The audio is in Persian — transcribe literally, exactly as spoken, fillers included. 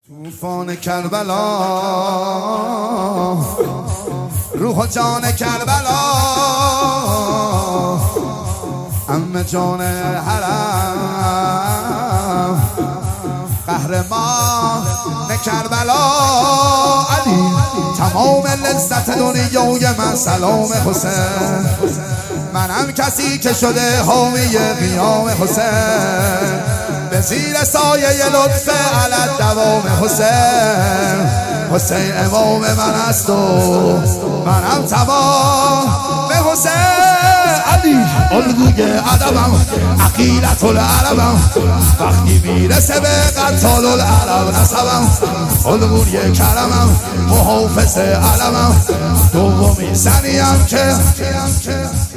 طوفان کربلا، روح و جان کربلا، عم جان حرم، قهرمان کربلا، علی تمام لذت دنیای من سلام حسین. منم کسی که شده حامی قیام حسین، به زیر سایه لطف علت دوام حسین. حسین امام من است و منم تمام به حسین. علی الگوی ادبم، عقیدت العربم، وقتی میرسه به قتال العرب نسبم. الگوی کرمم، محافظ علمم، دومی زنیم که